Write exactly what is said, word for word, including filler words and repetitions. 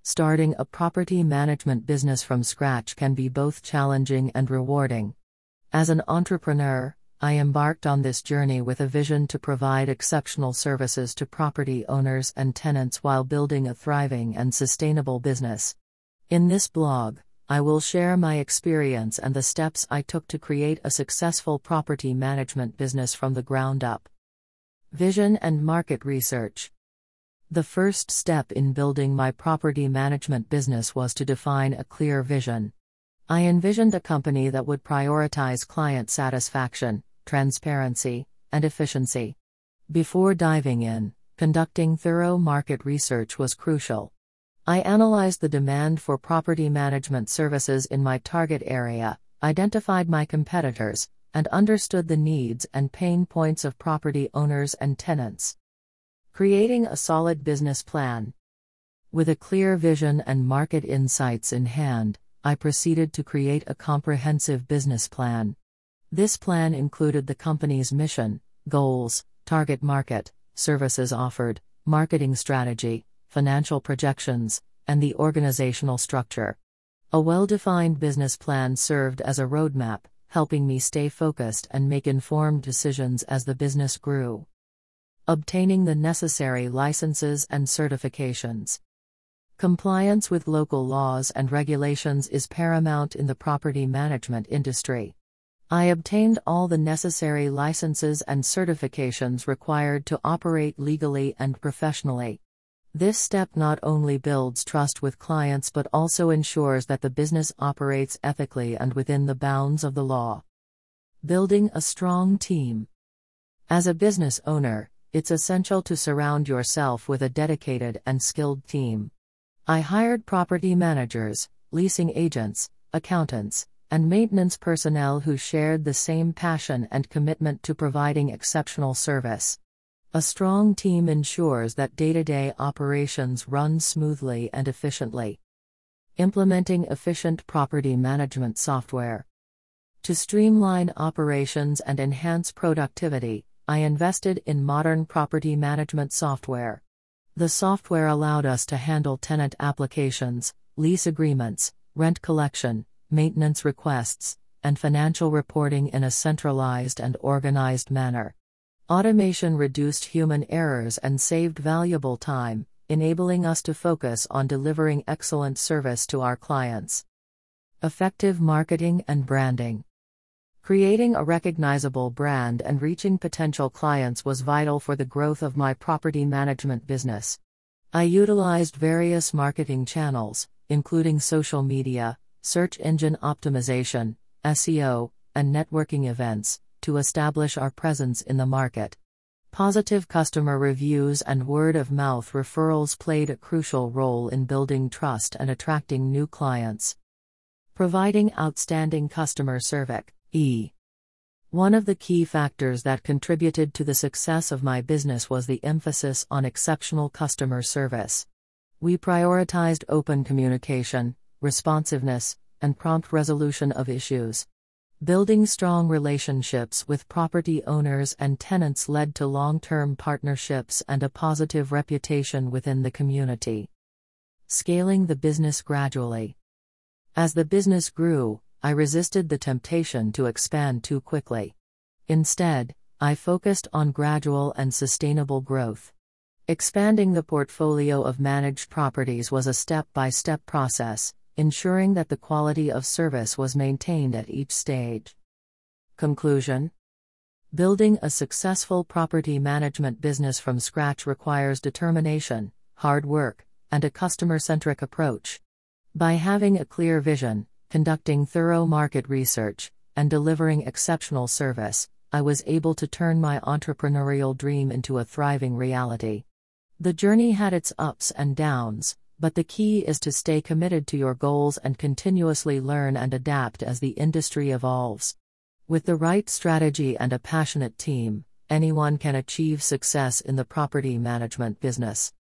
Starting a property management business from scratch can be both challenging and rewarding. As an entrepreneur, I embarked on this journey with a vision to provide exceptional services to property owners and tenants while building a thriving and sustainable business. In this blog, I will share my experience and the steps I took to create a successful property management business from the ground up. Vision and market research. The first step in building my property management business was to define a clear vision. I envisioned a company that would prioritize client satisfaction, transparency, and efficiency. Before diving in, conducting thorough market research was crucial. I analyzed the demand for property management services in my target area, identified my competitors, and understood the needs and pain points of property owners and tenants. Creating a solid business plan. With a clear vision and market insights in hand, I proceeded to create a comprehensive business plan. This plan included the company's mission, goals, target market, services offered, marketing strategy, financial projections, and the organizational structure. A well-defined business plan served as a roadmap, helping me stay focused and make informed decisions as the business grew. Obtaining the necessary licenses and certifications. Compliance with local laws and regulations is paramount in the property management industry. I obtained all the necessary licenses and certifications required to operate legally and professionally. This step not only builds trust with clients but also ensures that the business operates ethically and within the bounds of the law. Building a strong team. As a business owner, it's essential to surround yourself with a dedicated and skilled team. I hired property managers, leasing agents, accountants, and maintenance personnel who shared the same passion and commitment to providing exceptional service. A strong team ensures that day-to-day operations run smoothly and efficiently. Implementing efficient property management software. To streamline operations and enhance productivity, I invested in modern property management software. The software allowed us to handle tenant applications, lease agreements, rent collection, maintenance requests, and financial reporting in a centralized and organized manner. Automation reduced human errors and saved valuable time, enabling us to focus on delivering excellent service to our clients. Effective marketing and branding. Creating a recognizable brand and reaching potential clients was vital for the growth of my property management business. I utilized various marketing channels, including social media, search engine optimization, S E O, and networking events, to establish our presence in the market. Positive customer reviews and word-of-mouth referrals played a crucial role in building trust and attracting new clients. Providing outstanding customer service. E. One of the key factors that contributed to the success of my business was the emphasis on exceptional customer service. We prioritized open communication, responsiveness, and prompt resolution of issues. Building strong relationships with property owners and tenants led to long-term partnerships and a positive reputation within the community. Scaling the business gradually. As the business grew, I resisted the temptation to expand too quickly. Instead, I focused on gradual and sustainable growth. Expanding the portfolio of managed properties was a step-by-step process, ensuring that the quality of service was maintained at each stage. Conclusion. Building a successful property management business from scratch requires determination, hard work, and a customer-centric approach. By having a clear vision, conducting thorough market research, and delivering exceptional service, I was able to turn my entrepreneurial dream into a thriving reality. The journey had its ups and downs, but the key is to stay committed to your goals and continuously learn and adapt as the industry evolves. With the right strategy and a passionate team, anyone can achieve success in the property management business.